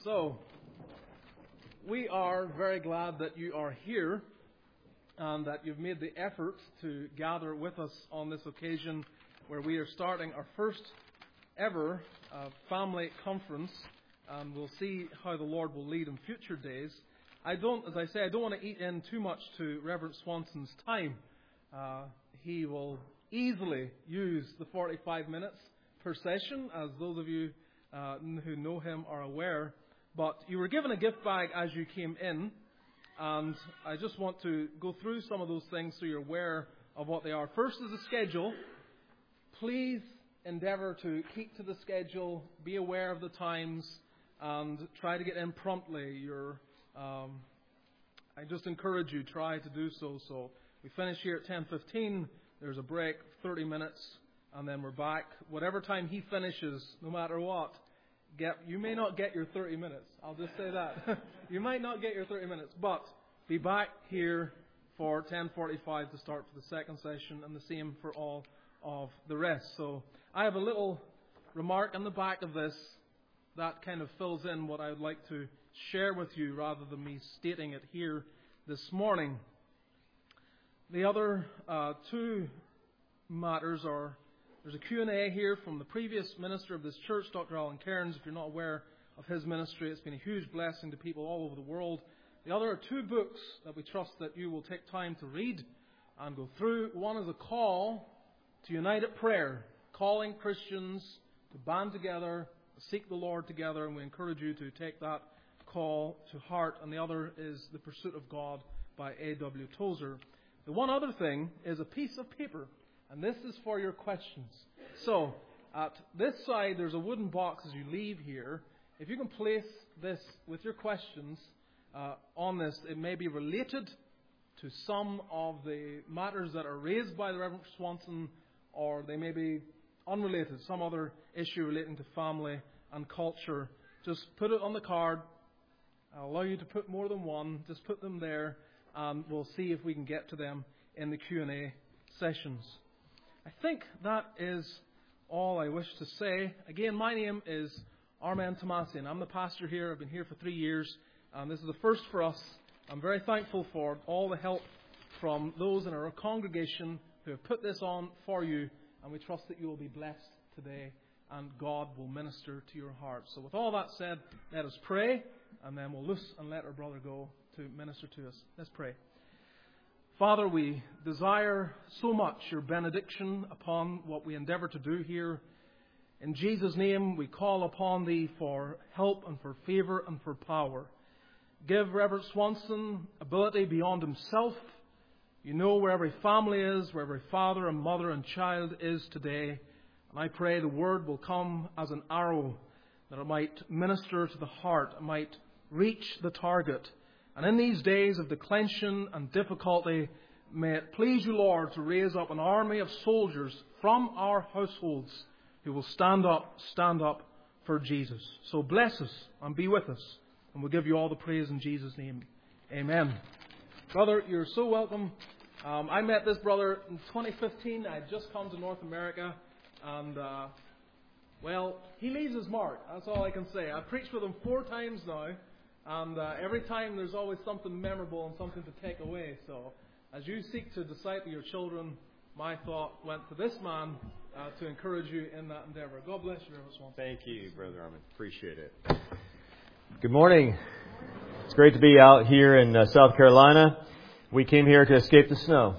So, we are very glad that you are here and that you've made the effort to gather with us on this occasion where we are starting our first ever family conference, and we'll see how the Lord will lead in future days. I don't want to eat in too much to Reverend Swanson's time. He will easily use the 45 minutes per session, as those of you who know him are aware. But you were given a gift bag as you came in, and I just want to go through some of those things so you're aware of what they are. First is the schedule. Please endeavour to keep to the schedule, be aware of the times, and try to get in promptly. I just encourage you, try to do so. So we finish here at 10:15. There's a break, 30 minutes, and then we're back. Whatever time he finishes, no matter what, you may not get your 30 minutes. I'll just say that. You might not get your 30 minutes, but be back here for 10:45 to start for the second session, and the same for all of the rest. So I have a little remark on the back of this that kind of fills in what I would like to share with you rather than me stating it here this morning. The other two matters are, there's a Q&A here from the previous minister of this church, Dr. Alan Cairns. If you're not aware of his ministry, it's been a huge blessing to people all over the world. The other are two books that we trust that you will take time to read and go through. One is a call to united prayer, calling Christians to band together, seek the Lord together, and we encourage you to take that call to heart. And the other is The Pursuit of God by A.W. Tozer. The one other thing is a piece of paper, and this is for your questions. So, at this side, there's a wooden box as you leave here. If you can place this with your questions on this, it may be related to some of the matters that are raised by the Reverend Swanson, or they may be unrelated, some other issue relating to family and culture. Just put it on the card. I'll allow you to put more than one. Just put them there, and we'll see if we can get to them in the Q&A sessions. I think that is all I wish to say. Again, my name is Armand Tomasian. I'm the pastor here. I've been here for 3 years, and this is the first for us. I'm very thankful for all the help from those in our congregation who have put this on for you, and we trust that you will be blessed today, and God will minister to your heart. So with all that said, let us pray, and then we'll loose and let our brother go to minister to us. Let's pray. Father, we desire so much your benediction upon what we endeavour to do here. In Jesus' name, we call upon Thee for help and for favour and for power. Give Reverend Swanson ability beyond himself. You know where every family is, where every father and mother and child is today. And I pray the word will come as an arrow, that it might minister to the heart, it might reach the target. And in these days of declension and difficulty, may it please you, Lord, to raise up an army of soldiers from our households who will stand up for Jesus. So bless us and be with us. And we'll give you all the praise in Jesus' name. Amen. Brother, you're so welcome. I met this brother in 2015. I had just come to North America. And, he leaves his mark. That's all I can say. I've preached with him 4 times now. And every time there's always something memorable and something to take away. So as you seek to disciple your children, my thought went to this man to encourage you in that endeavour. God bless you, Reverend Swanson. Thank you, Brother Armin. Appreciate it. Good morning. It's great to be out here in South Carolina. We came here to escape the snow.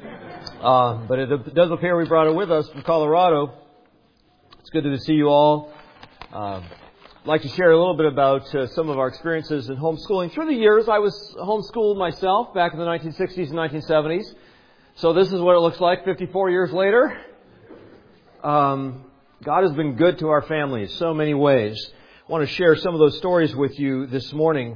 But it does appear we brought it with us from Colorado. It's good to see you all. I'd like to share a little bit about some of our experiences in homeschooling. Through the years, I was homeschooled myself back in the 1960s and 1970s. So this is what it looks like 54 years later. God has been good to our family in so many ways. I want to share some of those stories with you this morning.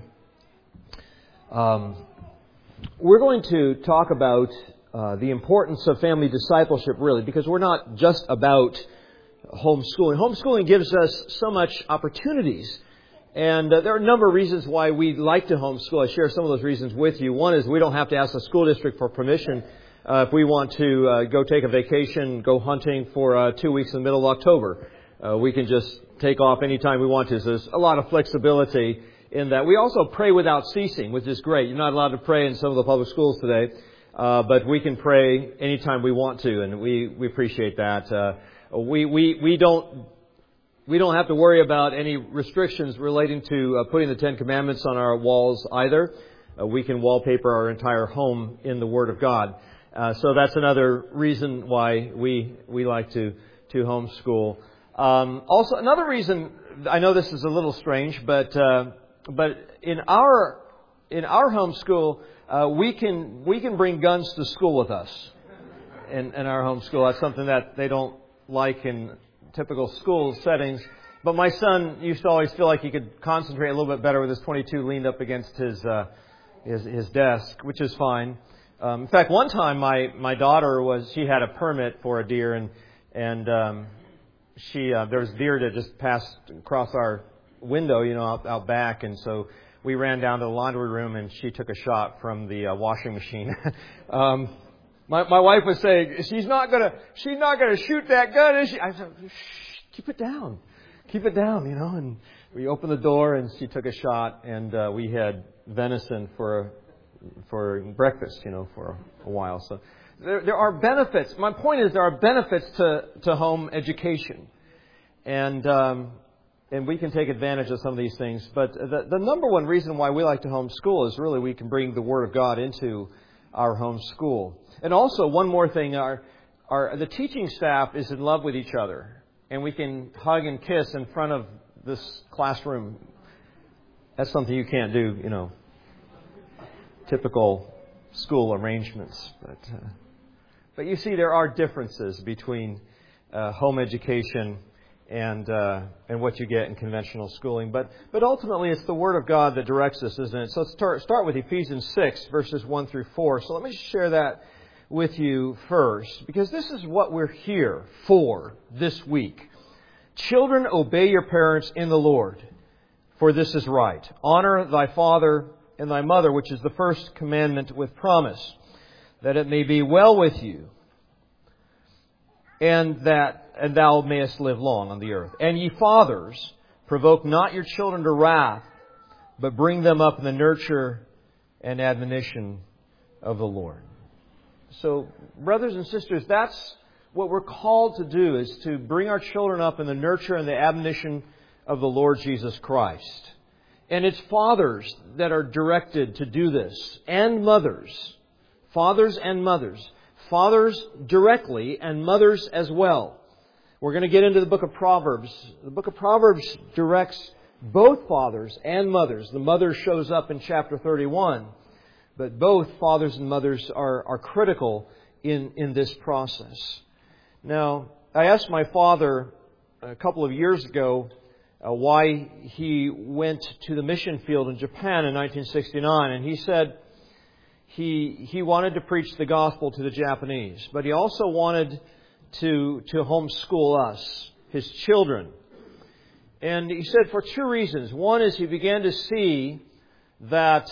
We're going to talk about the importance of family discipleship, really, because we're not just about homeschooling. Homeschooling gives us so much opportunities. And there are a number of reasons why we like to homeschool. I share some of those reasons with you. One is we don't have to ask the school district for permission if we want to go take a vacation, go hunting for 2 weeks in the middle of October. We can just take off anytime we want to. So there's a lot of flexibility in that. We also pray without ceasing, which is great. You're not allowed to pray in some of the public schools today, but we can pray anytime we want to, and we appreciate that. We don't have to worry about any restrictions relating to putting the Ten Commandments on our walls either. We can wallpaper our entire home in the Word of God. So that's another reason why we like to homeschool. Also, another reason, I know this is a little strange, but in our homeschool, we can bring guns to school with us in our homeschool. That's something that they don't like in typical school settings. But my son used to always feel like he could concentrate a little bit better with his .22 leaned up against his desk, which is fine. In fact, one time my daughter she had a permit for a deer, and there was a deer that just passed across our window, out back, and so we ran down to the laundry room, and she took a shot from the washing machine. My wife was saying, she's not gonna shoot that gun, is she? I said, shh, keep it down, and we opened the door, and she took a shot, and we had venison for breakfast, for a while. So there are benefits. My point is, there are benefits to home education, and we can take advantage of some of these things. But the number one reason why we like to homeschool is really we can bring the Word of God into our home school. And also, one more thing, the teaching staff is in love with each other, and we can hug and kiss in front of this classroom. That's something you can't do, typical school arrangements. But you see, there are differences between home education and what you get in conventional schooling. But ultimately, it's the Word of God that directs us, isn't it? So let's start with Ephesians 6, verses 1 through 4. So let me share that with you first, because this is what we're here for this week. Children, obey your parents in the Lord, for this is right. Honor thy father and thy mother, which is the first commandment with promise, that it may be well with you, and thou mayest live long on the earth. And ye fathers, provoke not your children to wrath, but bring them up in the nurture and admonition of the Lord. So, brothers and sisters, that's what we're called to do, is to bring our children up in the nurture and the admonition of the Lord Jesus Christ. And it's fathers that are directed to do this, and mothers. Fathers and mothers. Fathers directly, and mothers as well. We're going to get into the book of Proverbs. The book of Proverbs directs both fathers and mothers. The mother shows up in chapter 31. But both fathers and mothers are critical in this process. Now, I asked my father a couple of years ago why he went to the mission field in Japan in 1969. And he said he wanted to preach the gospel to the Japanese. But he also wanted to homeschool us, his children. And he said for two reasons. One is he began to see that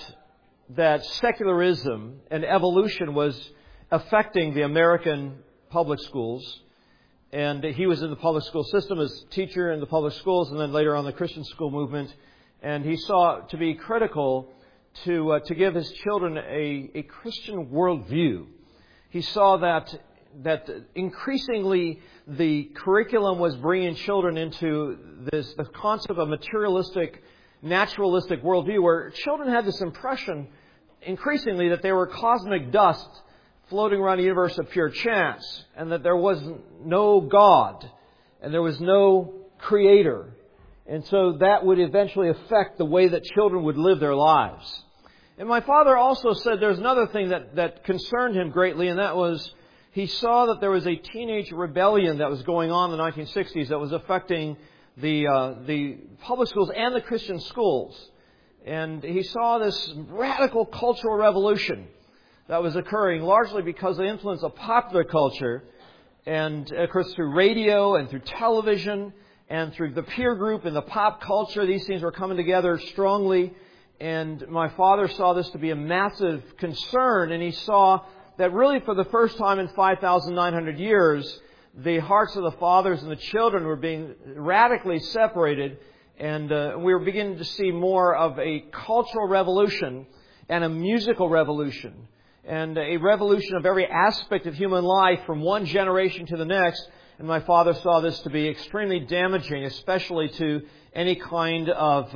secularism and evolution was affecting the American public schools. And he was in the public school system as teacher in the public schools, and then later on the Christian school movement. And he saw it to be critical to give his children a Christian worldview. He saw that increasingly the curriculum was bringing children into the concept of materialistic, naturalistic worldview, where children had this impression increasingly that they were cosmic dust floating around a universe of pure chance, and that there was no God, and there was no Creator. And so that would eventually affect the way that children would live their lives. And my father also said there's another thing that concerned him greatly, and that was he saw that there was a teenage rebellion that was going on in the 1960s that was affecting the public schools and the Christian schools. And he saw this radical cultural revolution that was occurring largely because of the influence of popular culture, and of course through radio and through television and through the peer group and the pop culture. These things were coming together strongly, and my father saw this to be a massive concern, and he saw that really for the first time in 5,900 years the hearts of the fathers and the children were being radically separated, and we were beginning to see more of a cultural revolution and a musical revolution, and a revolution of every aspect of human life from one generation to the next. And my father saw this to be extremely damaging, especially to any kind of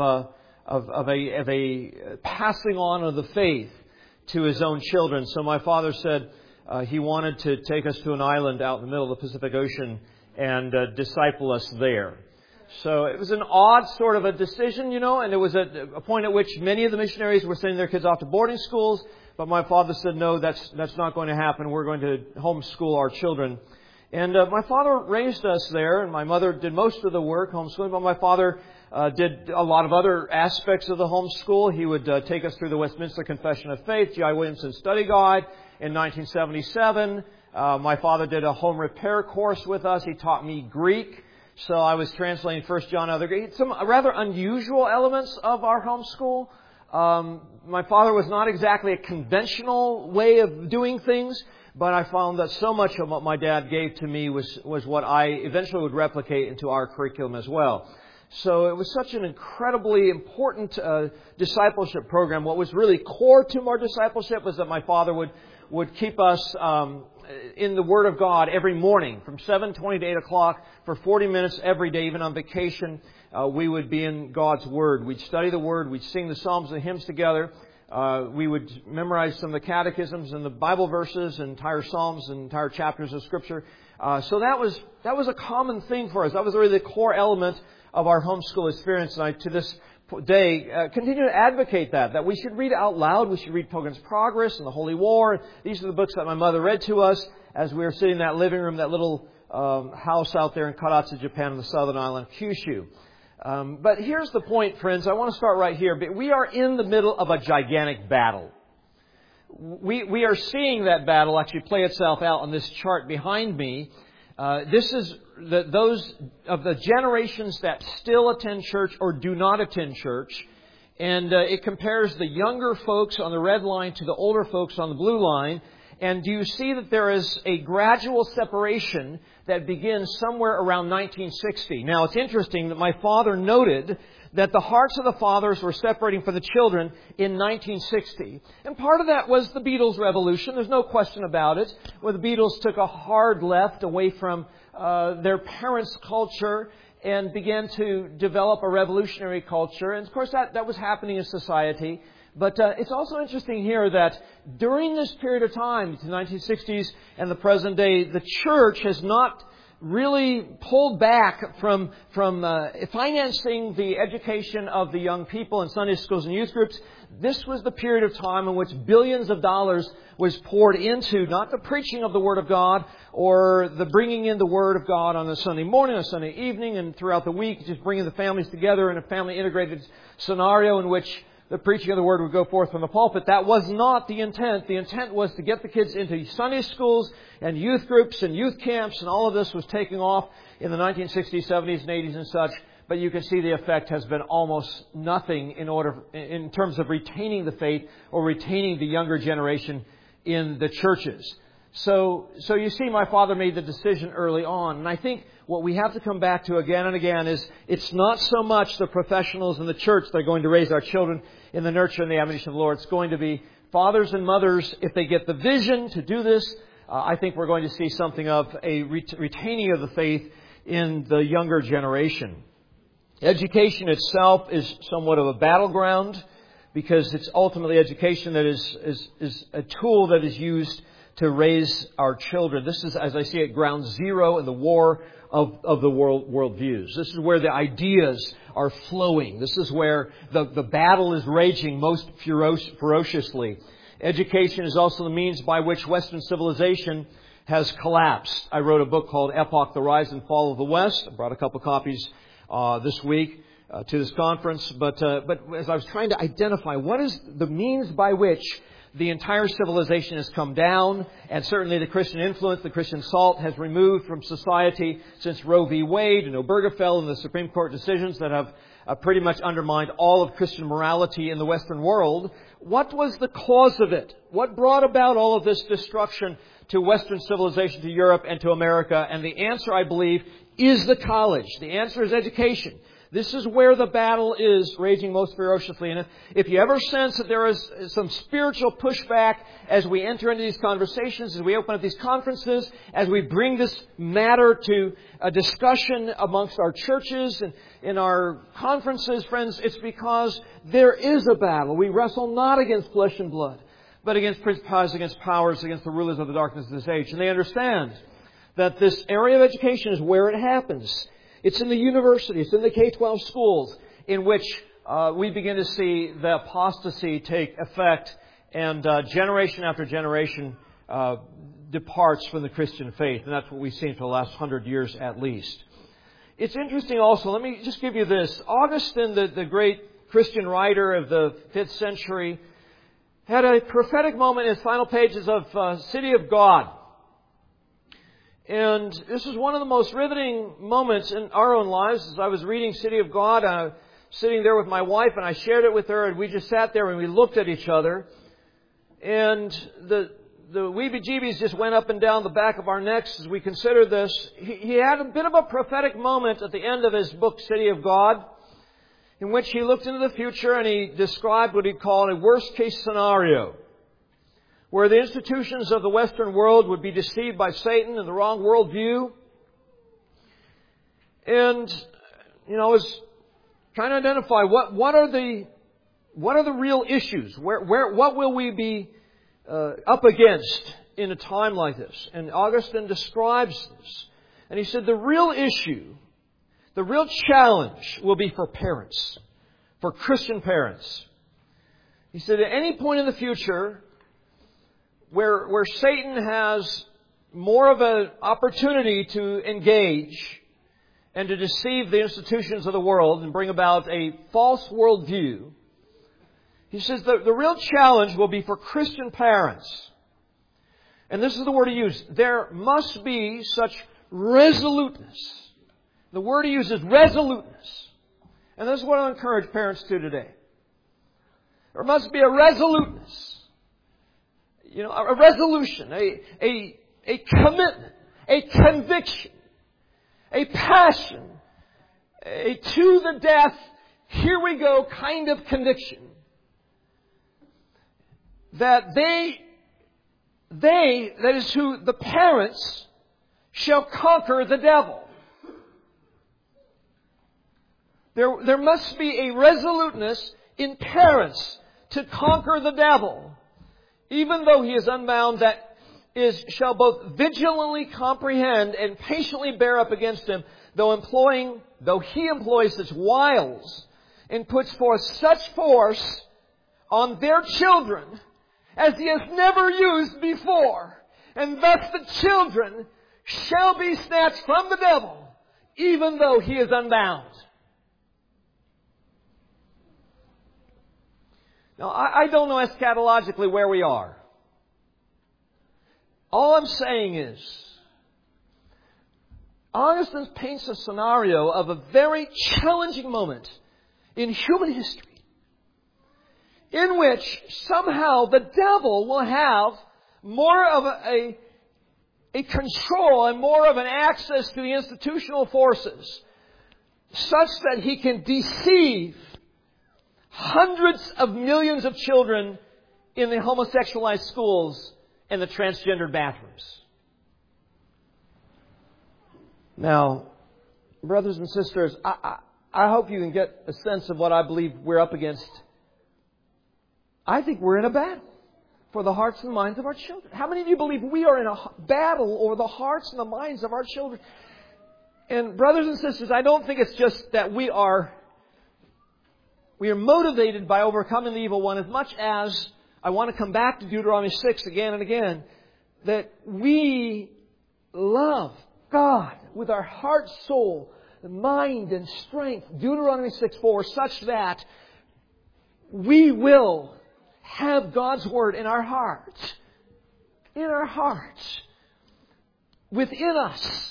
a passing on of the faith to his own children. So my father said he wanted to take us to an island out in the middle of the Pacific Ocean and disciple us there. So it was an odd sort of a decision, and it was a point at which many of the missionaries were sending their kids off to boarding schools. But my father said, no, that's not going to happen. We're going to homeschool our children. And my father raised us there, and my mother did most of the work, homeschooling. But my father did a lot of other aspects of the homeschool. He would take us through the Westminster Confession of Faith, G.I. Williamson Study Guide in 1977. My father did a home repair course with us. He taught me Greek. So I was translating 1 John out of the Greek. Some rather unusual elements of our homeschool. My father was not exactly a conventional way of doing things, but I found that so much of what my dad gave to me was what I eventually would replicate into our curriculum as well. So it was such an incredibly important discipleship program. What was really core to our discipleship was that my father would keep us in the Word of God every morning from 7:20 to 8 o'clock for 40 minutes every day, even on vacation. We would be in God's Word. We'd study the Word. We'd sing the Psalms and hymns together. We would memorize some of the catechisms and the Bible verses and entire Psalms and entire chapters of Scripture. So that was a common thing for us. That was really the core element of our homeschool experience. And I, to this day, continue to advocate that we should read out loud. We should read Pilgrim's Progress and the Holy War. These are the books that my mother read to us as we were sitting in that living room, that little house out there in Karatsu, Japan, on the southern island of Kyushu. But here's the point, friends. I want to start right here. We are in the middle of a gigantic battle. We are seeing that battle actually play itself out on this chart behind me. This is those of the generations that still attend church or do not attend church. And it compares the younger folks on the red line to the older folks on the blue line. And do you see that there is a gradual separation that begins somewhere around 1960? Now, it's interesting that my father noted that the hearts of the fathers were separating from the children in 1960. And part of that was the Beatles revolution. There's no question about it. Where the Beatles took a hard left away from their parents' culture and began to develop a revolutionary culture. And of course, that was happening in society. But it's also interesting here that during this period of time, the 1960s and the present day, the church has not really pulled back from financing the education of the young people in Sunday schools and youth groups. This was the period of time in which billions of dollars was poured into not the preaching of the Word of God or the bringing in the Word of God on a Sunday morning, a Sunday evening, and throughout the week, just bringing the families together in a family integrated scenario in which the preaching of the Word would go forth from the pulpit. That was not the intent. The intent was to get the kids into Sunday schools and youth groups and youth camps, and all of this was taking off in the 1960s, 70s, and 80s and such. But you can see the effect has been almost nothing in terms of retaining the faith or retaining the younger generation in the churches. So you see, my father made the decision early on. And I think what we have to come back to again and again is it's not so much the professionals in the church that are going to raise our children in the nurture and the admonition of the Lord. It's going to be fathers and mothers. If they get the vision to do this, I think we're going to see something of a retaining of the faith in the younger generation. Education itself is somewhat of a battleground because it's ultimately education that is a tool that is used to raise our children. This is, as I see it, ground zero in the war of the world views. This is where the ideas are flowing. This is where the battle is raging most ferociously. Education is also the means by which Western civilization has collapsed. I wrote a book called Epoch, The Rise and Fall of the West. I brought a couple copies this week to this conference. But as I was trying to identify what is the means by which the entire civilization has come down, and certainly the Christian influence, the Christian salt has removed from society since Roe v. Wade and Obergefell and the Supreme Court decisions that have pretty much undermined all of Christian morality in the Western world. What was the cause of it? What brought about all of this destruction to Western civilization, to Europe and to America? And the answer, I believe, is the college. The answer is education. This is where the battle is raging most ferociously. And if you ever sense that there is some spiritual pushback as we enter into these conversations, as we open up these conferences, as we bring this matter to a discussion amongst our churches and in our conferences, friends, it's because there is a battle. We wrestle not against flesh and blood, but against principalities, against powers, against the rulers of the darkness of this age. And they understand that this area of education is where it happens. It's in the university, it's in the K-12 schools in which we begin to see the apostasy take effect, and generation after generation departs from the Christian faith. And that's what we've seen for the last 100 years at least. It's interesting also, let me just give you this. Augustine, the great Christian writer of the 5th century, had a prophetic moment in his final pages of City of God. And this is one of the most riveting moments in our own lives. As I was reading City of God, I was sitting there with my wife, and I shared it with her, and we just sat there and we looked at each other. And the weebie-jeebies just went up and down the back of our necks as we considered this. He had a bit of a prophetic moment at the end of his book, City of God, in which he looked into the future and he described what he called a worst-case scenario, where the institutions of the Western world would be deceived by Satan and the wrong worldview. And, I was trying to identify what are the real issues? What will we be up against in a time like this? And Augustine describes this. And he said the real issue, the real challenge will be for parents, for Christian parents. He said at any point in the future, where Satan has more of an opportunity to engage and to deceive the institutions of the world and bring about a false worldview, he says that the real challenge will be for Christian parents. And this is the word he used. There must be such resoluteness. The word he uses, resoluteness. And this is what I encourage parents to today. There must be a resoluteness. A resolution, a commitment, a conviction, a passion, a to the death, here we go kind of conviction. That that is who the parents, shall conquer the devil. There must be a resoluteness in parents to conquer the devil. Even though he is unbound, that shall both vigilantly comprehend and patiently bear up against him, though he employs such wiles and puts forth such force on their children as he has never used before. And thus the children shall be snatched from the devil, even though he is unbound. Now, I don't know eschatologically where we are. All I'm saying is, Augustine paints a scenario of a very challenging moment in human history, in which somehow the devil will have more of a control and more of an access to the institutional forces, such that he can deceive hundreds of millions of children in the homosexualized schools and the transgendered bathrooms. Now, brothers and sisters, I hope you can get a sense of what I believe we're up against. I think we're in a battle for the hearts and minds of our children. How many of you believe we are in a battle over the hearts and the minds of our children? And brothers and sisters, I don't think it's just that we are motivated by overcoming the evil one, as much as I want to come back to Deuteronomy 6 again and again, that we love God with our heart, soul, mind, and strength. Deuteronomy 6:4, such that we will have God's Word in our hearts. In our hearts. Within us.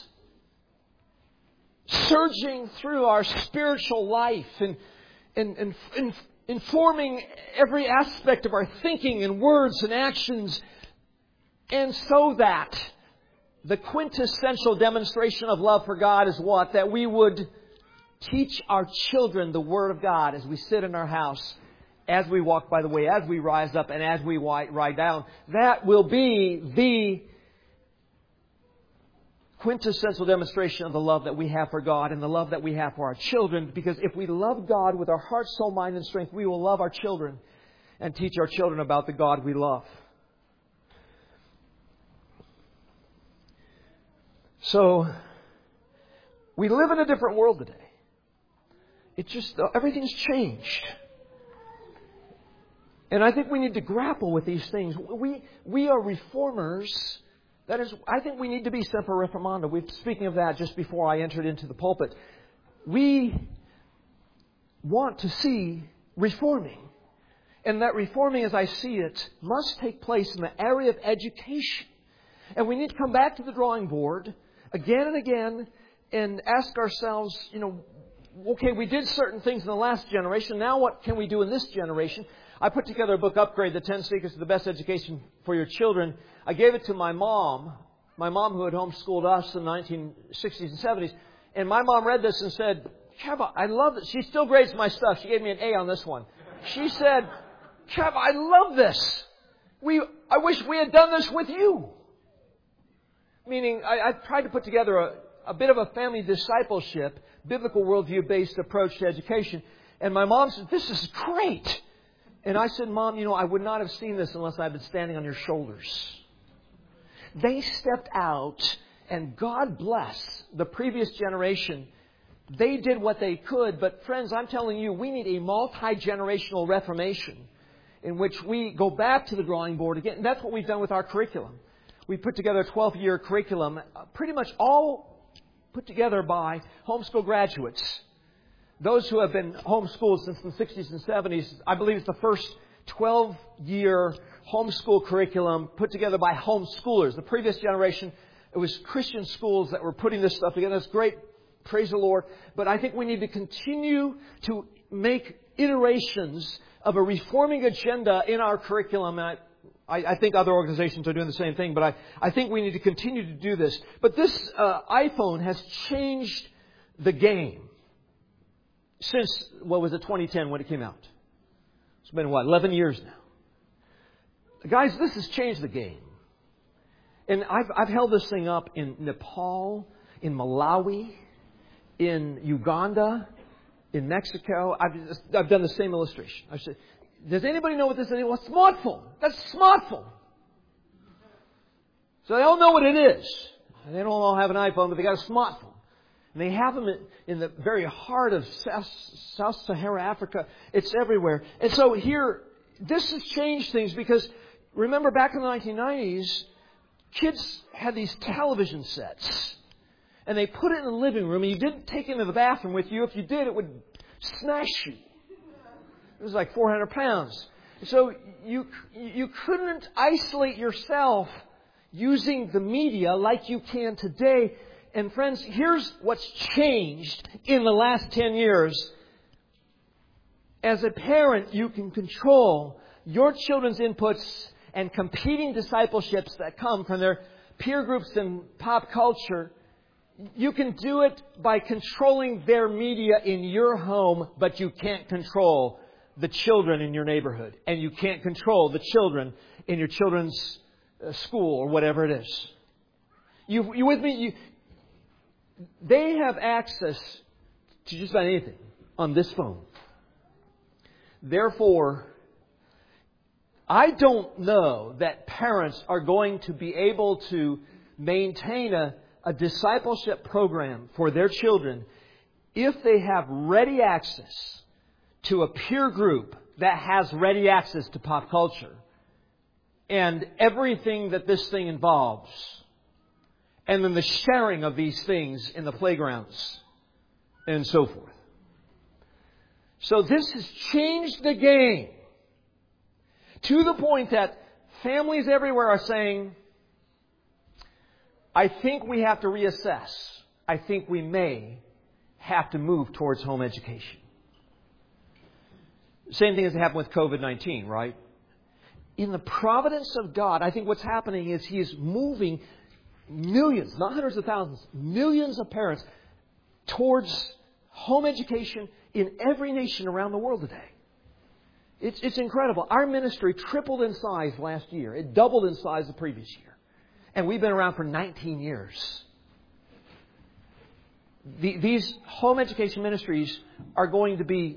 Surging through our spiritual life and informing every aspect of our thinking and words and actions. And so that the quintessential demonstration of love for God is what? That we would teach our children the Word of God as we sit in our house, as we walk by the way, as we rise up, and as we ride down. That will be the quintessential demonstration of the love that we have for God and the love that we have for our children. Because if we love God with our heart, soul, mind, and strength, we will love our children and teach our children about the God we love. So, we live in a different world today. Everything's changed. And I think we need to grapple with these things. We are reformers. That is, I think we need to be semper reformanda. Speaking of that just before I entered into the pulpit. We want to see reforming. And that reforming, as I see it, must take place in the area of education. And we need to come back to the drawing board again and again and ask ourselves, okay, we did certain things in the last generation. Now what can we do in this generation? I put together a book, Upgrade, The 10 Secrets to the Best Education for Your Children. I gave it to my mom who had homeschooled us in the 1960s and 70s. And my mom read this and said, Kev, I love this. She still grades my stuff. She gave me an A on this one. She said, Kev, I love this. I wish we had done this with you. Meaning, I tried to put together a bit of a family discipleship, biblical worldview-based approach to education. And my mom said, this is great. And I said, Mom, I would not have seen this unless I'd been standing on your shoulders. They stepped out, and God bless the previous generation. They did what they could. But friends, I'm telling you, we need a multi-generational reformation in which we go back to the drawing board again. And that's what we've done with our curriculum. We put together a 12-year curriculum, pretty much all put together by homeschool graduates. Those who have been homeschooled since the 60s and 70s, I believe it's the first 12-year homeschool curriculum put together by homeschoolers. The previous generation, it was Christian schools that were putting this stuff together. That's great. Praise the Lord. But I think we need to continue to make iterations of a reforming agenda in our curriculum. And I think other organizations are doing the same thing, but I think we need to continue to do this. But this iPhone has changed the game since, 2010 when it came out. It's been, 11 years now. Guys, this has changed the game. And I've held this thing up in Nepal, in Malawi, in Uganda, in Mexico. I've done the same illustration. I said, does anybody know what this is? Well, smartphone. That's a smartphone. So they all know what it is. And they don't all have an iPhone, but they got a smartphone. And they have them in the very heart of South Sahara Africa. It's everywhere. And so here, this has changed things because, remember back in the 1990s, kids had these television sets. And they put it in the living room, and you didn't take it into the bathroom with you. If you did, it would smash you. It was like 400 pounds. So you couldn't isolate yourself using the media like you can today. And friends, here's what's changed in the last 10 years. As a parent, you can control your children's inputs and competing discipleships that come from their peer groups and pop culture. You can do it by controlling their media in your home, but you can't control the children in your neighborhood. And you can't control the children in your children's school or whatever it is. You with me? They have access to just about anything on this phone. Therefore, I don't know that parents are going to be able to maintain a discipleship program for their children if they have ready access to a peer group that has ready access to pop culture and everything that this thing involves. And then the sharing of these things in the playgrounds and so forth. So this has changed the game To the point that families everywhere are saying, I think we have to reassess. I think we may have to move towards home education. Same thing has happened with COVID-19, right? In the providence of God, I think what's happening is He is moving millions, not hundreds of thousands, millions of parents towards home education in every nation around the world today. It's incredible. Our ministry tripled in size last year. It doubled in size the previous year. And we've been around for 19 years. These home education ministries are going to be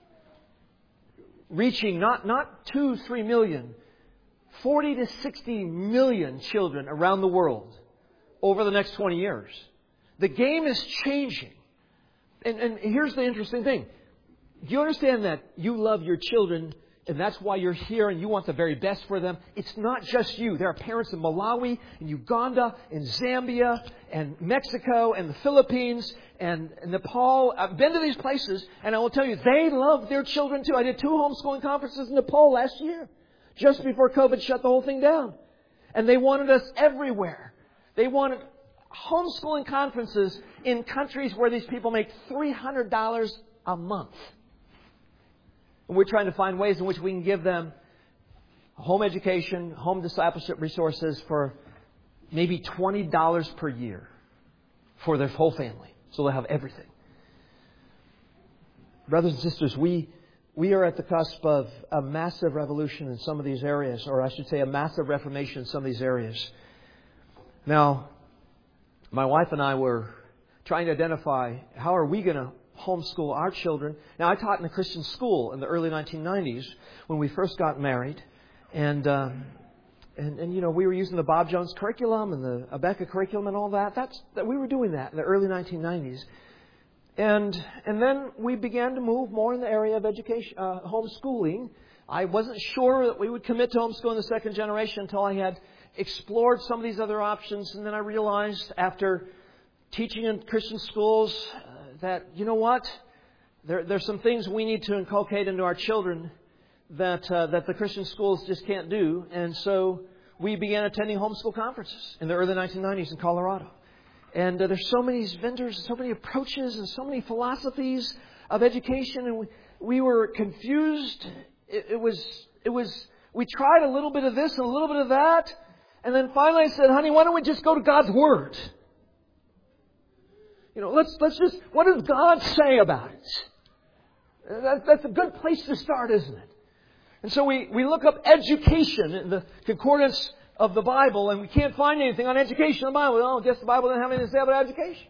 reaching not 2-3 million, 40 to 60 million children around the world over the next 20 years. The game is changing. And here's the interesting thing. Do you understand that you love your children and that's why you're here and you want the very best for them? It's not just you. There are parents in Malawi, in Uganda, in Zambia, and Mexico, and the Philippines, and Nepal. I've been to these places, and I will tell you, they love their children too. I did 2 homeschooling conferences in Nepal last year, just before COVID shut the whole thing down. And they wanted us everywhere. They wanted homeschooling conferences in countries where these people make $300 a month. And we're trying to find ways in which we can give them home education, home discipleship resources for maybe $20 per year for their whole family. So they'll have everything. Brothers and sisters, we are at the cusp of a massive revolution in some of these areas, or I should say a massive reformation in some of these areas. Now, my wife and I were trying to identify how are we going to homeschool our children. Now, I taught in a Christian school in the early 1990s when we first got married. And you know, we were using the Bob Jones curriculum and the Abeka curriculum and all that. We were doing that in the early 1990s. And then we began to move more in the area of education, homeschooling. I wasn't sure that we would commit to homeschooling the second generation until I had explored some of these other options. And then I realized after teaching in Christian schools that, you know what, there's some things we need to inculcate into our children that the Christian schools just can't do. And so we began attending homeschool conferences in the early 1990s in Colorado. And there's so many vendors, so many approaches, and so many philosophies of education. And we were confused. We tried a little bit of this and a little bit of that. And then finally I said, honey, why don't we just go to God's Word? You know, let's just, what does God say about it? That's a good place to start, isn't it? And so we look up education in the concordance of the Bible, and we can't find anything on education in the Bible. Oh, I guess the Bible doesn't have anything to say about education.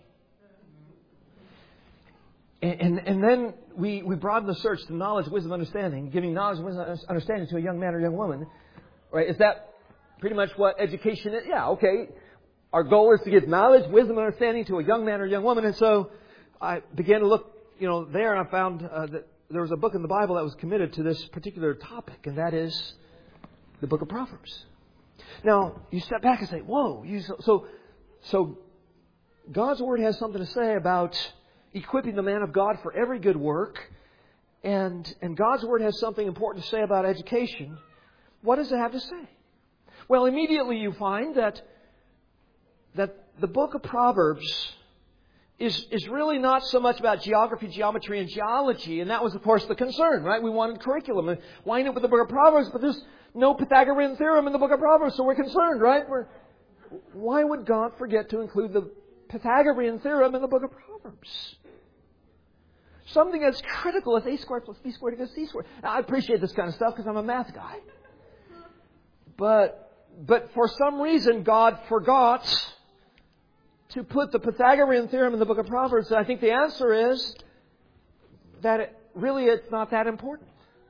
And then we broaden the search to knowledge, wisdom, understanding, giving knowledge, wisdom, understanding to a young man or young woman. Right? Is that pretty much what education is? Yeah, okay. Our goal is to give knowledge, wisdom, and understanding to a young man or young woman. And so I began to look, there, and I found that there was a book in the Bible that was committed to this particular topic, and that is the book of Proverbs. Now, you step back and say, whoa, so God's Word has something to say about equipping the man of God for every good work, and God's Word has something important to say about education. What does it have to say? Well, immediately you find that the book of Proverbs is really not so much about geography, geometry, and geology. And that was, of course, the concern, right? We wanted curriculum. And wind up with the book of Proverbs, but there's no Pythagorean theorem in the book of Proverbs, so we're concerned, right? Why would God forget to include the Pythagorean theorem in the book of Proverbs? Something as critical as a squared plus b squared equals c squared. Now, I appreciate this kind of stuff because I'm a math guy. But for some reason, God forgot to put the Pythagorean theorem in the book of Proverbs. And I think the answer is that it's not that important.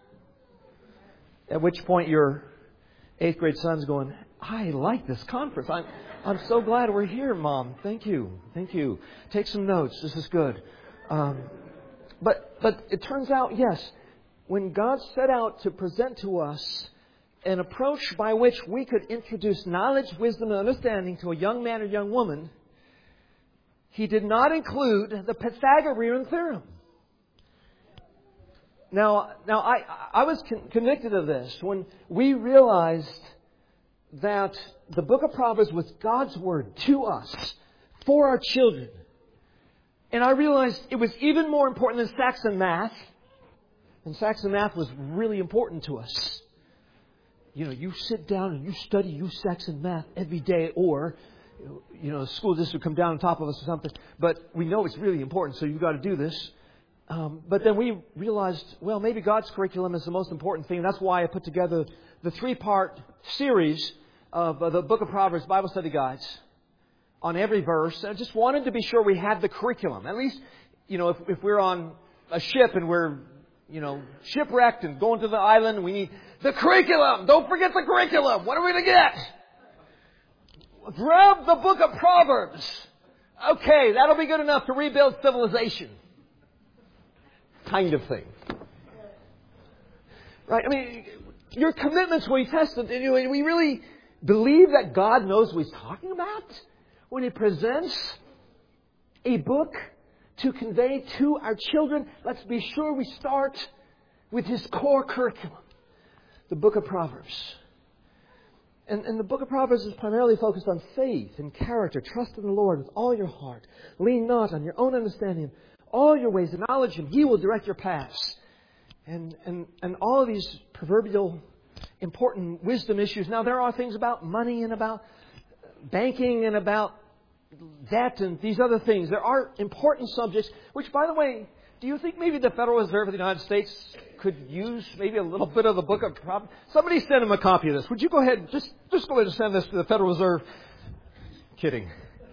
At which point your 8th grade son's going, I like this conference. I'm so glad we're here, Mom. Thank you. Take some notes. This is good. But it turns out, yes, when God set out to present to us an approach by which we could introduce knowledge, wisdom, and understanding to a young man or young woman, He did not include the Pythagorean theorem. Now I was convicted of this when we realized that the book of Proverbs was God's Word to us, for our children. And I realized it was even more important than Saxon math. And Saxon math was really important to us. You know, you sit down and you study, you Saxon math every day, or, you know, the school district come down on top of us or something. But we know it's really important, so you've got to do this. But then we realized, well, maybe God's curriculum is the most important thing. That's why I put together the 3-part series of the Book of Proverbs Bible study guides on every verse. I just wanted to be sure we had the curriculum. At least, you know, if we're on a ship and we're, you know, shipwrecked and going to the island, we need the curriculum. Don't forget the curriculum. What are we going to get? Grab the Book of Proverbs. Okay, that'll be good enough to rebuild civilization. Kind of thing. Right? I mean, your commitments will be tested. And we really believe that God knows what He's talking about when He presents a book to convey to our children. Let's be sure we start with His core curriculum, the book of Proverbs. And the book of Proverbs is primarily focused on faith and character. Trust in the Lord with all your heart. Lean not on your own understanding. All your ways acknowledge Him. He will direct your paths. And all of these proverbial important wisdom issues. Now, there are things about money and about banking and about debt and these other things. There are important subjects, which, by the way, do you think maybe the Federal Reserve of the United States could use maybe a little bit of the book of Proverbs? Somebody send them a copy of this. Would you go ahead, just go ahead and send this to the Federal Reserve? Kidding.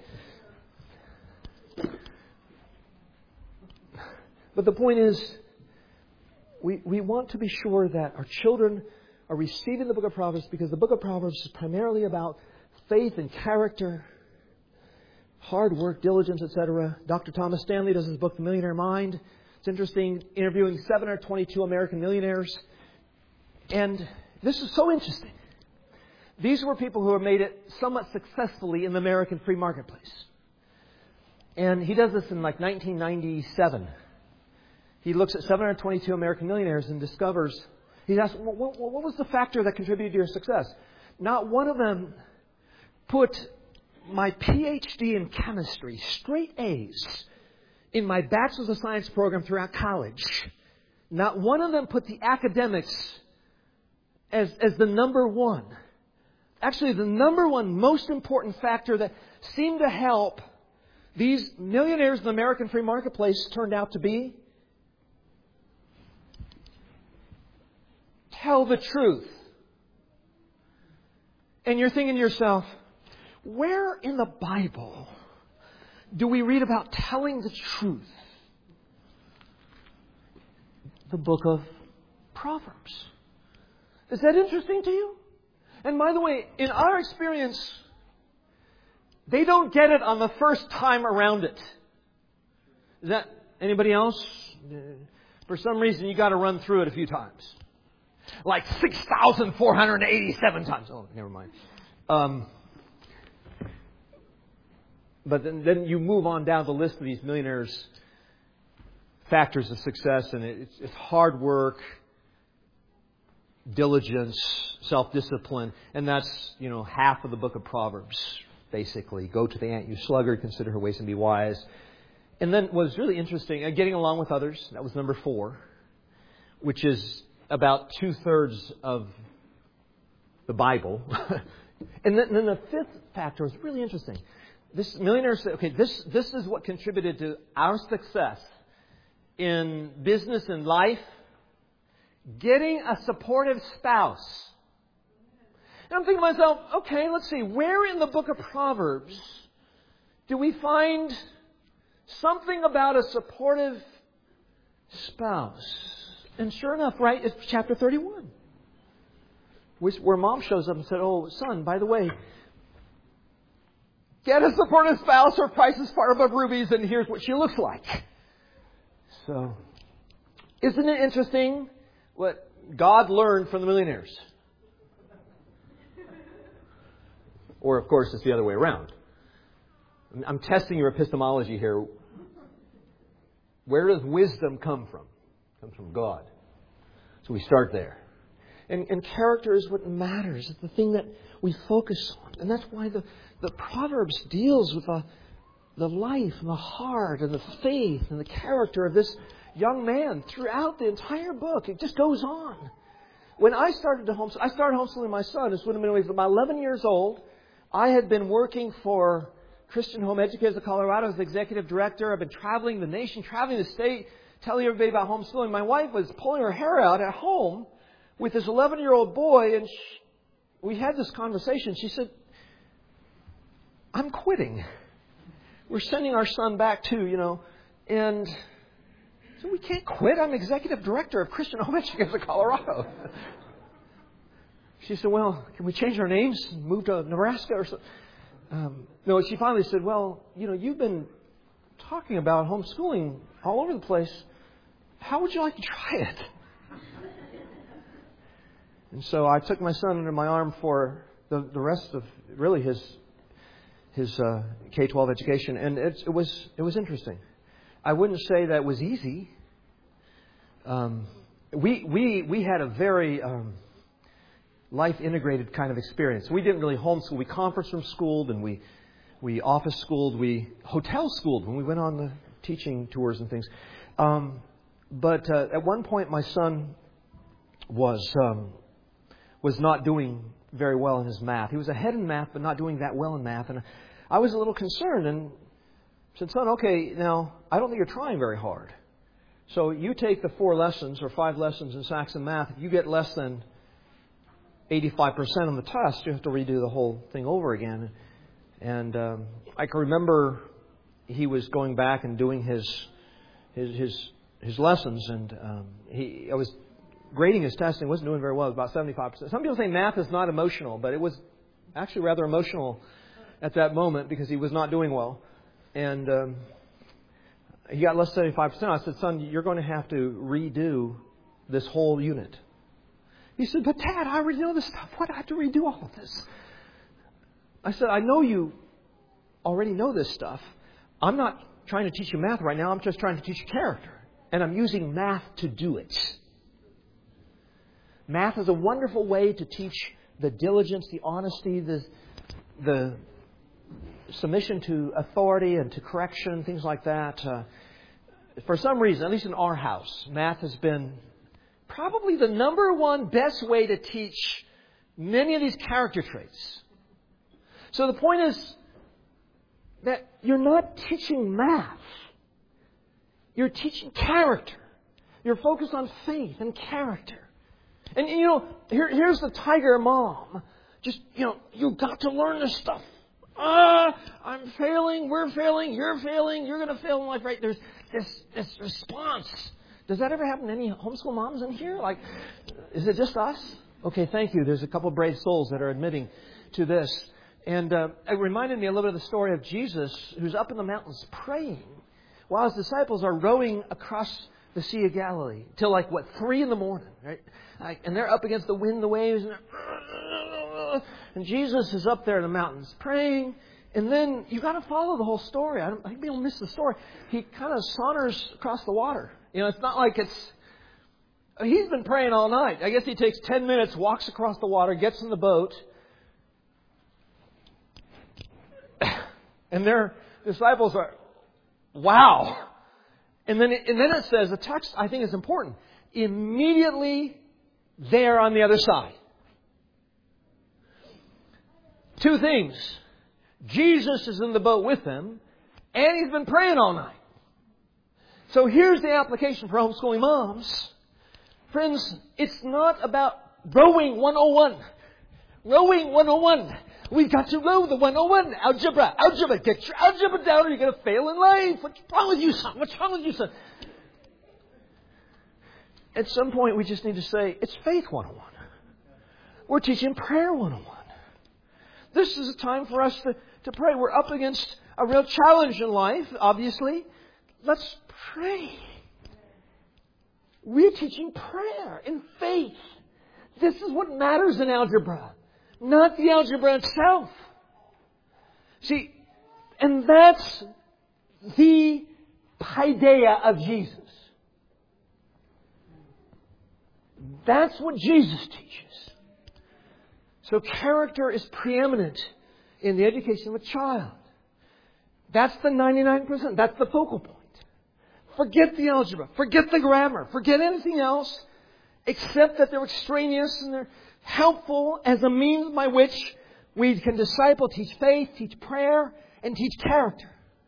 But the point is, we want to be sure that our children are receiving the book of Proverbs, because the book of Proverbs is primarily about faith and character, hard work, diligence, etc. Dr. Thomas Stanley does his book, The Millionaire Mind. It's interesting, interviewing 722 American millionaires. And this is so interesting. These were people who have made it somewhat successfully in the American free marketplace. And he does this in like 1997. He looks at 722 American millionaires and discovers, he asks, what was the factor that contributed to your success? Not one of them put my PhD in chemistry, straight A's, in my Bachelor's of Science program throughout college. Not one of them put the academics as the number one. Actually, the number one most important factor that seemed to help these millionaires in the American free marketplace turned out to be tell the truth. And you're thinking to yourself, where in the Bible do we read about telling the truth? The book of Proverbs. Is that interesting to you? And by the way, in our experience, they don't get it on the first time around it. Is that anybody else? For some reason, you got to run through it a few times. Like 6,487 times. Oh, never mind. But then you move on down the list of these millionaires' factors of success, and it's hard work, diligence, self-discipline, and that's, half of the book of Proverbs, basically. Go to the ant, you sluggard, consider her ways and be wise. And then what was really interesting, getting along with others, that was number 4, which is about 2/3 of the Bible. And then the 5th factor is really interesting. This millionaire said, okay, this is what contributed to our success in business and life. Getting a supportive spouse. And I'm thinking to myself, okay, let's see, where in the book of Proverbs do we find something about a supportive spouse? And sure enough, right, it's chapter 31. Where mom shows up and said, oh, son, by the way, get a supportive spouse, her price is far above rubies, and here's what she looks like. So, isn't it interesting what God learned from the millionaires? Or, of course, it's the other way around. I'm testing your epistemology here. Where does wisdom come from? It comes from God. So we start there. And character is what matters. It's the thing that we focus on. And that's why the Proverbs deals with the life and the heart and the faith and the character of this young man throughout the entire book. It just goes on. When I started homeschooling my son. This would have been when he was about 11 years old. I had been working for Christian Home Educators of Colorado as the executive director. I've been traveling the nation, traveling the state, telling everybody about homeschooling. My wife was pulling her hair out at home with this 11-year-old boy, and we had this conversation. She said, I'm quitting. We're sending our son back too, and so we can't quit. I'm executive director of Christian Home Educators of Colorado. She said, well, can we change our names and move to Nebraska or something? No, she finally said, well, you've been talking about homeschooling all over the place. How would you like to try it? And so I took my son under my arm for the rest of really his K-12 education, and it was interesting. I wouldn't say that it was easy. We had a very life integrated kind of experience. We didn't really homeschool. We conference room schooled, and we office schooled, we hotel schooled when we went on the teaching tours and things. But at one point, my son was not doing very well in his math. He was ahead in math, but not doing that well in math. And I was a little concerned and said, son, okay, now, I don't think you're trying very hard. So you take the 4 lessons or 5 lessons in Saxon math. If you get less than 85% on the test, you have to redo the whole thing over again. And I can remember he was going back and doing his lessons, and I was grading his testing. Wasn't doing very well. It was about 75%. Some people say math is not emotional, but it was actually rather emotional at that moment because he was not doing well. And he got less than 75%. I said, son, you're going to have to redo this whole unit. He said, but Dad, I already know this stuff. Why do I have to redo all of this? I said, I know you already know this stuff. I'm not trying to teach you math right now. I'm just trying to teach you character. And I'm using math to do it. Math is a wonderful way to teach the diligence, the honesty, the submission to authority and to correction, things like that. For some reason, at least in our house, math has been probably the number one best way to teach many of these character traits. So the point is that you're not teaching math. You're teaching character. You're focused on faith and character. And, here's the tiger mom. Just, you've got to learn this stuff. I'm failing, we're failing, you're going to fail in life, right? There's this response. Does that ever happen to any homeschool moms in here? Like, is it just us? Okay, thank you. There's a couple of brave souls that are admitting to this. And it reminded me a little bit of the story of Jesus, who's up in the mountains praying while his disciples are rowing across the Sea of Galilee till 3 a.m, right? And they're up against the wind, the waves, and Jesus is up there in the mountains praying. And then you got to follow the whole story. I think people miss the story. He kind of saunters across the water. It's not like he's been praying all night. I guess he takes 10 minutes, walks across the water, gets in the boat, and their disciples are, wow. And then it says, the text I think is important. Immediately there on the other side. 2 things. Jesus is in the boat with them, and he's been praying all night. So here's the application for homeschooling moms. Friends, it's not about rowing 101. Rowing 101. We've got to row the 101. Algebra. Get your algebra down or you're going to fail in life. What's wrong with you, son? What's wrong with you, son? At some point, we just need to say, it's faith 101. We're teaching prayer 101. This is a time for us to pray. We're up against a real challenge in life, obviously. Let's pray. We're teaching prayer in faith. This is what matters in algebra, not the algebra itself. See, and that's the paideia of Jesus. That's what Jesus teaches. So character is preeminent in the education of a child. That's the 99%. That's the focal point. Forget the algebra. Forget the grammar. Forget anything else except that they're extraneous and they're helpful as a means by which we can disciple, teach faith, teach prayer, and teach character.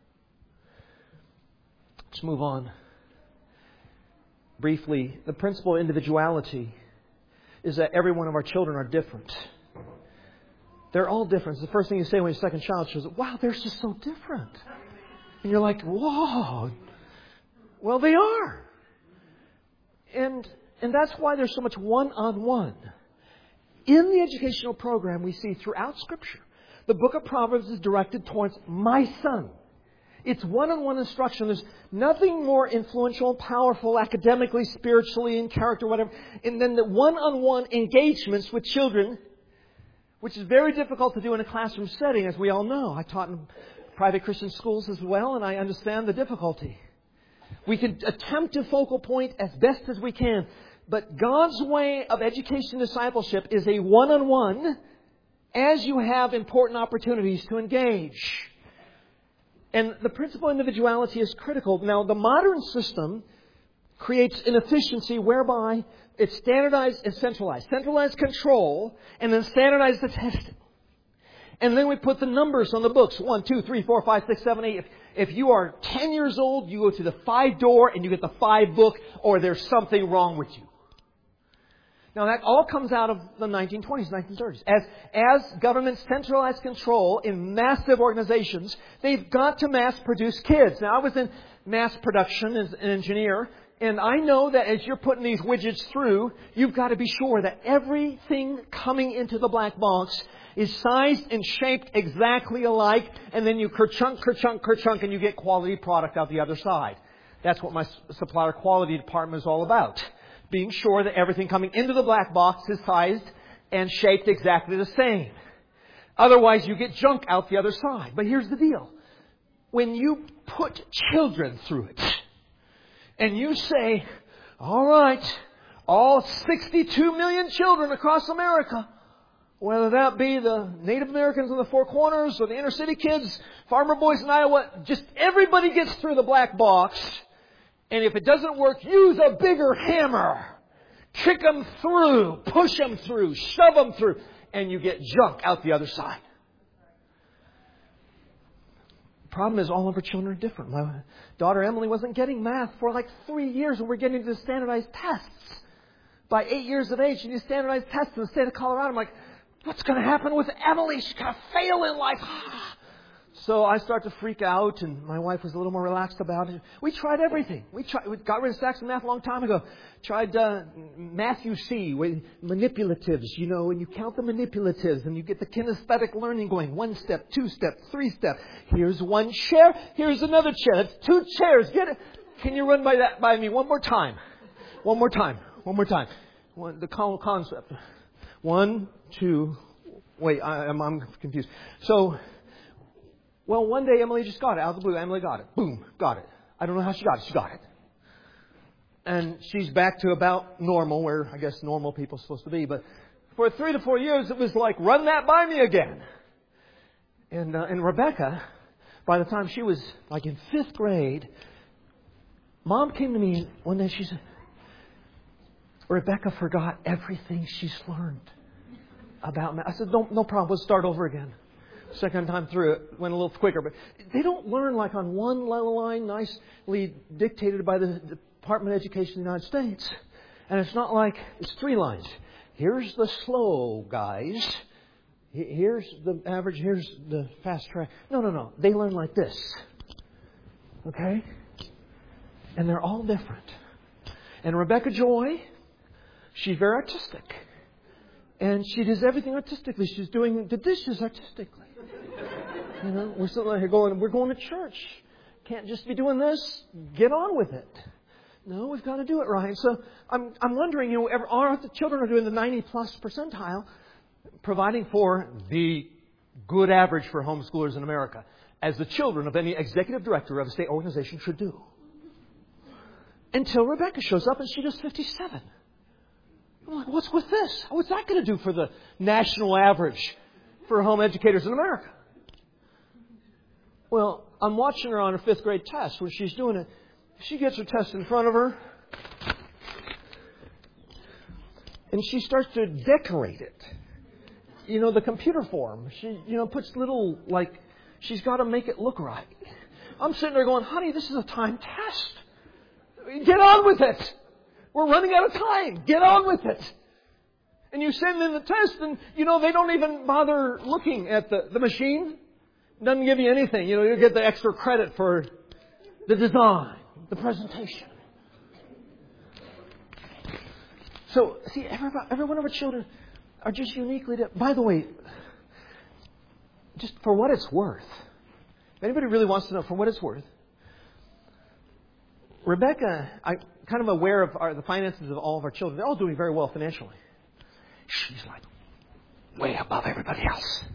Let's move on. Briefly, the principle of individuality is that every one of our children are different. They're all different. It's the first thing you say when your second child shows up. Wow, they're just so different. And you're like, whoa. Well, they are. And that's why there's so much one-on-one. In the educational program we see throughout Scripture, the book of Proverbs is directed towards my son. It's one-on-one instruction. There's nothing more influential, powerful, academically, spiritually, in character, whatever, and then the one-on-one engagements with children, which is very difficult to do in a classroom setting, as we all know. I taught in private Christian schools as well, and I understand the difficulty. We can attempt to focal point as best as we can, but God's way of education and discipleship is a one-on-one as you have important opportunities to engage. And the principle of individuality is critical. Now, the modern system creates inefficiency whereby it's standardized and centralized. Centralized control and then standardized the testing. And then we put the numbers on the books. 1, 2, 3, 4, 5, 6, 7, 8. If you are 10 years old, you go to the 5 door and you get the 5 book, or there's something wrong with you. Now, that all comes out of the 1920s, 1930s. As governments centralize control in massive organizations, they've got to mass produce kids. Now, I was in mass production as an engineer, and I know that as you're putting these widgets through, you've got to be sure that everything coming into the black box is sized and shaped exactly alike, and then you kerchunk, kerchunk, kerchunk, and you get quality product out the other side. That's what my supplier quality department is all about. Being sure that everything coming into the black box is sized and shaped exactly the same. Otherwise, you get junk out the other side. But here's the deal. When you put children through it, and you say, all right, all 62 million children across America, whether that be the Native Americans in the Four Corners or the inner city kids, farmer boys in Iowa, just everybody gets through the black box. And if it doesn't work, use a bigger hammer. Kick them through, push them through, shove them through, and you get junk out the other side. The problem is all of our children are different. My daughter Emily wasn't getting math for like 3 years, and we're getting to standardized tests. By 8 years of age, she needs standardized tests in the state of Colorado. I'm like, what's going to happen with Emily? She's going to fail in life. So I start to freak out, and my wife was a little more relaxed about it. We tried everything. We got rid of Saxon math a long time ago. Tried Matthew C. with manipulatives, and you count the manipulatives, and you get the kinesthetic learning going. 1 step, 2 step, 3 step. Here's 1 chair. Here's another chair. That's 2 chairs. Get it? Can you run by me one more time? One more time. The concept. 1, 2. Wait, I'm confused. So. Well, one day Emily just got it. Out of the blue, Emily got it. Boom, got it. I don't know how she got it. She got it. And she's back to about normal, where I guess normal people are supposed to be. But for 3 to 4 years, it was like, run that by me again. And Rebecca, by the time she was like in 5th grade, Mom came to me one day. She said, Rebecca forgot everything she's learned about math. I said, no problem. We'll start over again. Second time through, it went a little quicker. But they don't learn like on one line nicely dictated by the Department of Education in the United States. And it's not like it's 3 lines. Here's the slow guys. Here's the average. Here's the fast track. No. They learn like this. Okay? And they're all different. And Rebecca Joy, she's very artistic. And she does everything artistically. She's doing the dishes artistically. We're sitting here we're going to church. Can't just be doing this. Get on with it. No, we've got to do it right. So I'm wondering, our children are doing the 90+ percentile, providing for the good average for homeschoolers in America, as the children of any executive director of a state organization should do. Until Rebecca shows up and she does 57. I'm like, what's with this? What's that going to do for the national average for home educators in America? Well, I'm watching her on her 5th grade test when she's doing it. She gets her test in front of her, and she starts to decorate it. You know, the computer form. She, puts little, she's got to make it look right. I'm sitting there going, honey, this is a timed test. Get on with it. We're running out of time. Get on with it. And you send in the test and, they don't even bother looking at the machine. It doesn't give you anything. You get the extra credit for the design, the presentation. So, see, every one of our children are just uniquely different. By the way, just for what it's worth, if anybody really wants to know for what it's worth, Rebecca, I'm kind of aware of the finances of all of our children. They're all doing very well financially. She's like way above everybody else.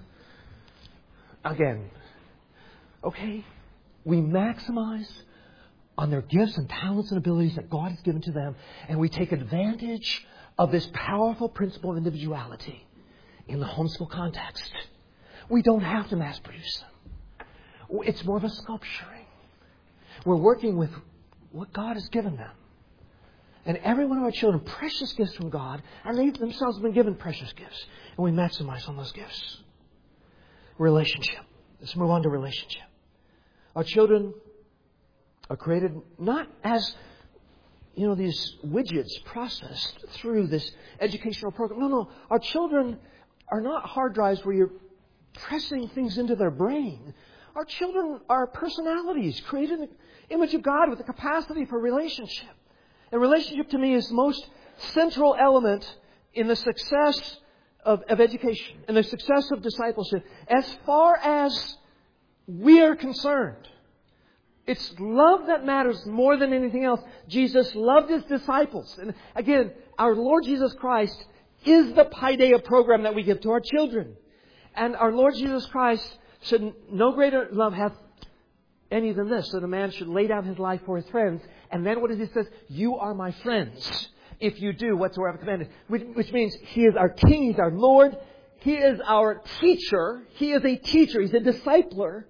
Again, okay, we maximize on their gifts and talents and abilities that God has given to them, and we take advantage of this powerful principle of individuality in the homeschool context. We don't have to mass produce them. It's more of a sculpturing. We're working with what God has given them. And every one of our children, precious gifts from God, and they themselves have been given precious gifts. And we maximize on those gifts. Relationship. Let's move on to relationship. Our children are created not as, these widgets processed through this educational program. No. Our children are not hard drives where you're pressing things into their brain. Our children are personalities created in the image of God with the capacity for relationship. And relationship to me is the most central element in the success of education and the success of discipleship as far as we are concerned. It's love that matters more than anything else. Jesus loved His disciples. And again, our Lord Jesus Christ is the Paideia program that we give to our children. And our Lord Jesus Christ said, no greater love hath any than this, that a man should lay down his life for his friends. And then what does He say? You are my friends if you do whatsoever commanded. Which means He is our King, He's our Lord, He is our teacher. He is a teacher, He's a discipler.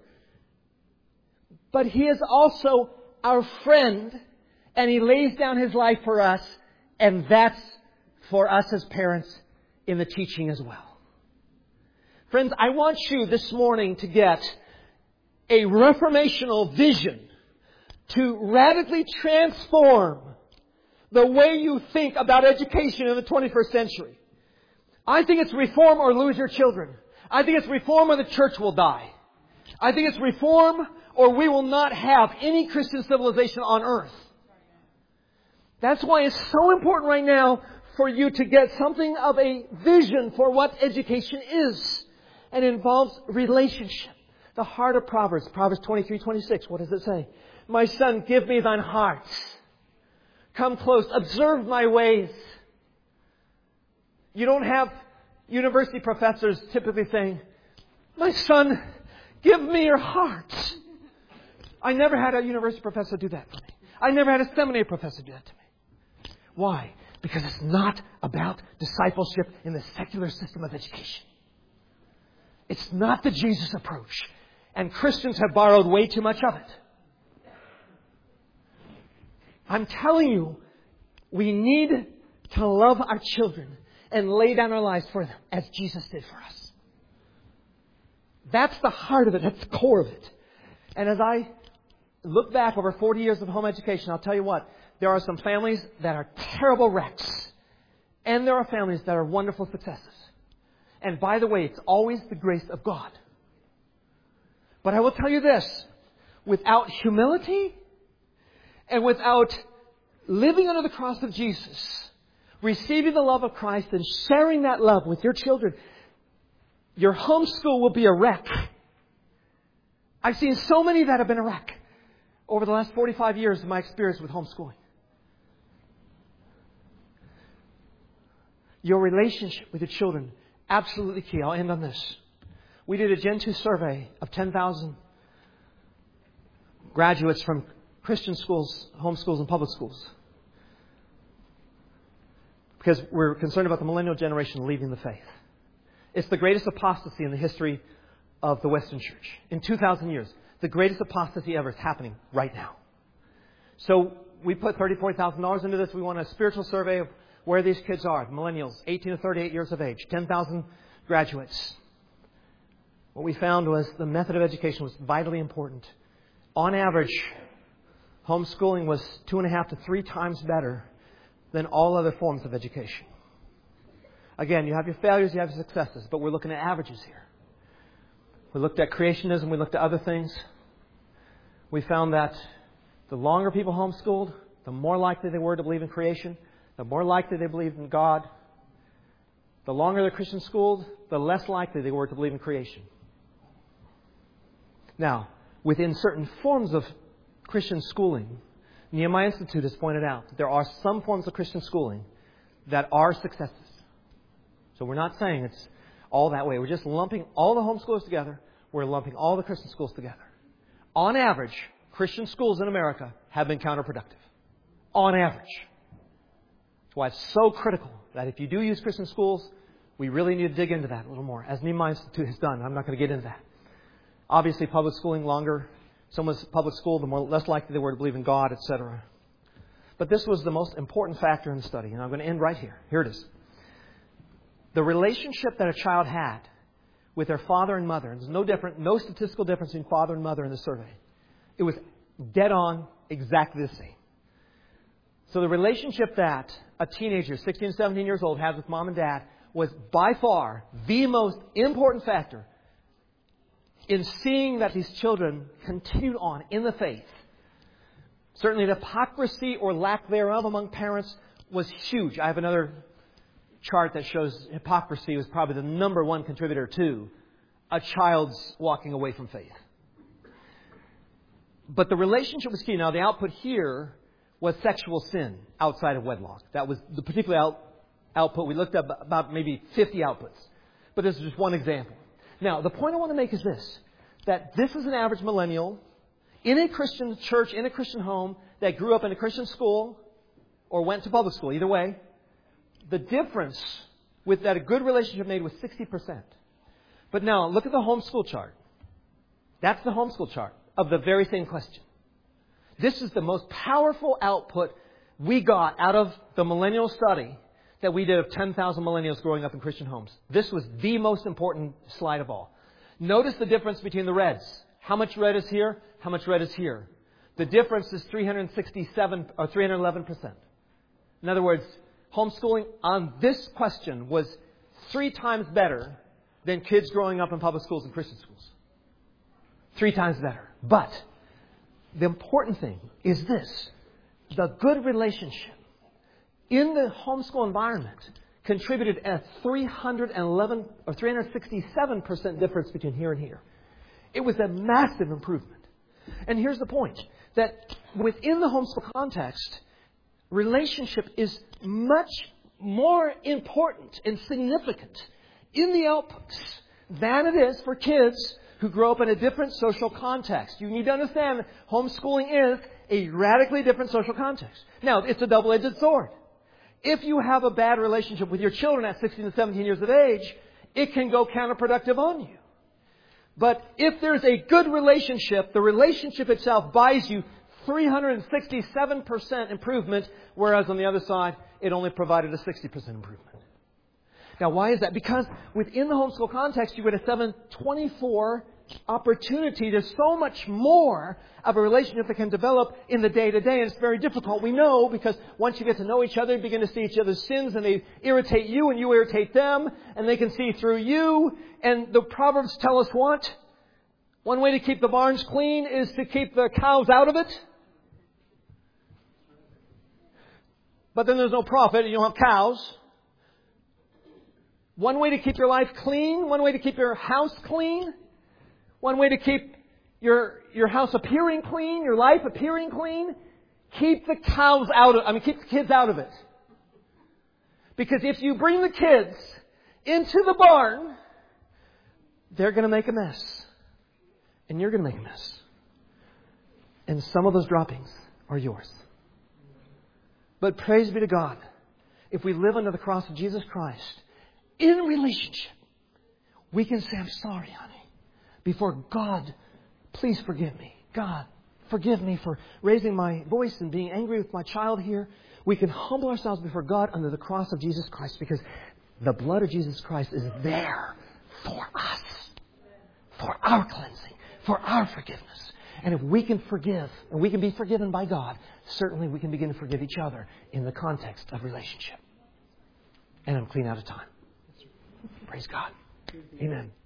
But He is also our friend, and He lays down His life for us, and that's for us as parents in the teaching as well. Friends, I want you this morning to get a reformational vision to radically transform the way you think about education in the 21st century. I think it's reform or lose your children. I think it's reform or the church will die. I think it's reform or we will not have any Christian civilization on earth. That's why it's so important right now for you to get something of a vision for what education is. And it involves relationship. The heart of Proverbs, Proverbs 23:26. What does it say? My son, give me thine heart. Come close. Observe my ways. You don't have university professors typically saying, my son, give me your heart. I never had a university professor do that for me. I never had a seminary professor do that to me. Why? Because it's not about discipleship in the secular system of education. It's not the Jesus approach. And Christians have borrowed way too much of it. I'm telling you, we need to love our children and lay down our lives for them as Jesus did for us. That's the heart of it. That's the core of it. And as I look back over 40 years of home education, I'll tell you what, there are some families that are terrible wrecks. And there are families that are wonderful successes. And by the way, it's always the grace of God. But I will tell you this, without humility and without living under the cross of Jesus, receiving the love of Christ and sharing that love with your children, your homeschool will be a wreck. I've seen so many that have been a wreck over the last 45 years of my experience with homeschooling. Your relationship with your children, absolutely key. I'll end on this. We did a Gen 2 survey of 10,000 graduates from Christian schools, homeschools, and public schools. because we're concerned about the millennial generation leaving the faith. It's the greatest apostasy in the history of the Western Church. In 2,000 years, the greatest apostasy ever is happening right now. So we put $34,000 into this. We want a spiritual survey of where these kids are. Millennials, 18 to 38 years of age, 10,000 graduates. What we found was the method of education was vitally important. On average, homeschooling was 2.5 to 3 times better than all other forms of education. Again, you have your failures, you have your successes, but we're looking at averages here. We looked at creationism, we looked at other things. We found that the longer people homeschooled, the more likely they were to believe in creation, the more likely they believed in God. The longer they're Christian schooled, the less likely they were to believe in creation. Now, within certain forms of Christian schooling, Nehemiah Institute has pointed out that there are some forms of Christian schooling that are successes. So we're not saying it's all that way. We're just lumping all the homeschoolers together. We're lumping all the Christian schools together. On average, Christian schools in America have been counterproductive. On average. That's why it's so critical that if you do use Christian schools, we really need to dig into that a little more, as Nehemiah Institute has done. I'm not going to get into that. Obviously, public schooling, longer someone's public school, the less likely they were to believe in God, etc. But this was the most important factor in the study, and I'm going to end right here. Here it is. The relationship that a child had with their father and mother, and there's no statistical difference between father and mother in the survey. It was dead on, exactly the same. So the relationship that a teenager, 16, 17 years old, has with mom and dad was by far the most important factor in seeing that these children continued on in the faith. Certainly the hypocrisy or lack thereof among parents was huge. I have another chart that shows hypocrisy was probably the number one contributor to a child's walking away from faith. But the relationship was key. Now, the output here was sexual sin outside of wedlock. That was the particular output. We looked up about maybe 50 outputs. But this is just one example. Now, the point I want to make is this, that this is an average millennial in a Christian church, in a Christian home, that grew up in a Christian school or went to public school. Either way, the difference with that a good relationship made was 60%. But now, look at the homeschool chart. That's the homeschool chart of the very same question. This is the most powerful output we got out of the millennial study that we did of 10,000 millennials growing up in Christian homes. This was the most important slide of all. Notice the difference between the reds. How much red is here? How much red is here? The difference is 367 or 311%. In other words, homeschooling on this question was 3 times better than kids growing up in public schools and Christian schools. 3 times better. But the important thing is this. The good relationship in the homeschool environment contributed a 311 or 367% difference between here and here. It was a massive improvement. And here's the point, that within the homeschool context, relationship is much more important and significant in the outputs than it is for kids who grow up in a different social context. You need to understand homeschooling is a radically different social context. Now, it's a double-edged sword. If you have a bad relationship with your children at 16 to 17 years of age, it can go counterproductive on you. But if there's a good relationship, the relationship itself buys you 367% improvement, whereas on the other side, it only provided a 60% improvement. Now, why is that? Because within the homeschool context, you get a 7/24 opportunity. There's so much more of a relationship that can develop in the day-to-day, and it's very difficult. We know, because once you get to know each other, you begin to see each other's sins, and they irritate you, and you irritate them, and they can see through you. And the Proverbs tell us what? One way to keep the barns clean is to keep the cows out of it. But then there's no profit, and you don't have cows. One way to keep your life clean, one way to keep your house clean, one way to keep your house appearing clean, your life appearing clean, keep the keep the kids out of it. Because if you bring the kids into the barn, they're going to make a mess. And you're going to make a mess. And some of those droppings are yours. But praise be to God if we live under the cross of Jesus Christ, in relationship, we can say, I'm sorry, honey. Before God, please forgive me. God, forgive me for raising my voice and being angry with my child here. We can humble ourselves before God under the cross of Jesus Christ because the blood of Jesus Christ is there for us, for our cleansing, for our forgiveness. And if we can forgive, and we can be forgiven by God, certainly we can begin to forgive each other in the context of relationship. And I'm clean out of time. Praise God. Amen.